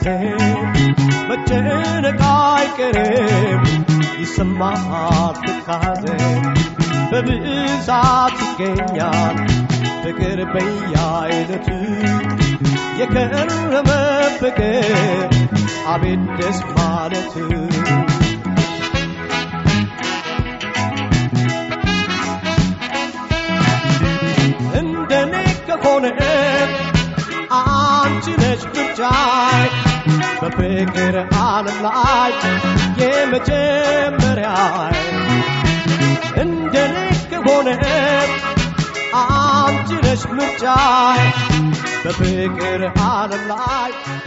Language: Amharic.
መጨነቅ አይቀርም ይሰማል ትካዜ በብዛት ይገኛል ፍቅር በየአይነቱ የከረመ ፍቅር አቤት ደስ ማለቱ እንደኔ ከሆነ አንቺ ነሽ ብቻዬ በፍቅር ዓለም ላይ የመጀመሪያዬ እንደኔ ከሆነ አንቺ ነሽ ብቻዬ በፍቅር ዓለም ላይ